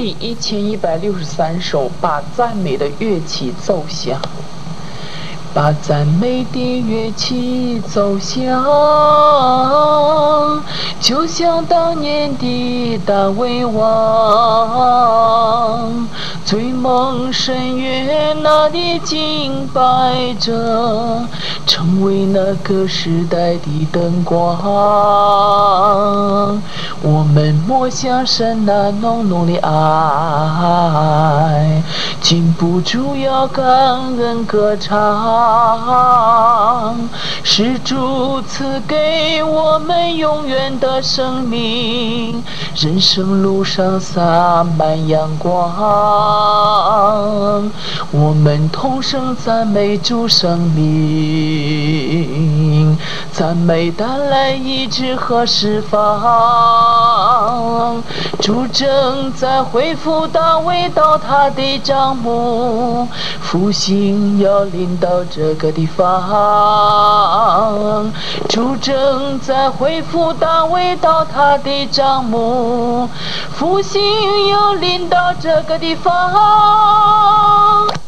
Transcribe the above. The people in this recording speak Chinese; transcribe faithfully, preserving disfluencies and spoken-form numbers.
第一千一百六十三首，把赞美的乐器奏响，把赞美的乐器奏响，就像当年的大卫王，追梦深渊那里敬拜着，成为那个时代的灯光。我们默想神那浓浓的爱，禁不住要感恩歌唱，是主赐给我们永远的生命，人生路上洒满阳光。我们同声赞美主生命，赞美带来医治和释放。主正在恢复大卫到他的帐幕，复兴要临到这个地方。主正在恢复大卫到他的帐幕，复兴要临到这个地方。